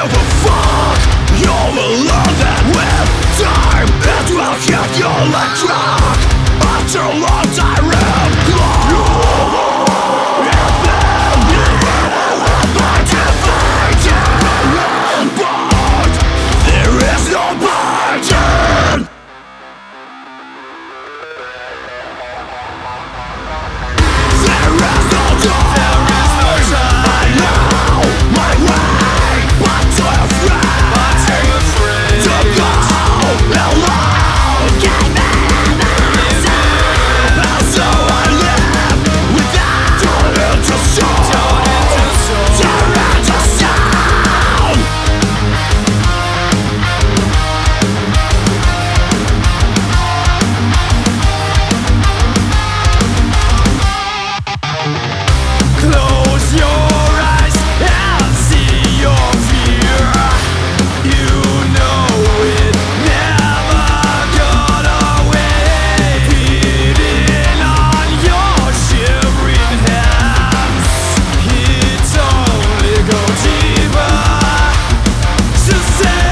give a fuck. You will learn that with time it will hit you like drug. After a long time there is no pardon. There is no time. I know my way, but too afraid to go alone. Give me myself, and so I live without turning to stone. Turning to stone. Close your eyes and see your fear. You know it never got away. Beating on your shivering hands, it only goes deeper to say.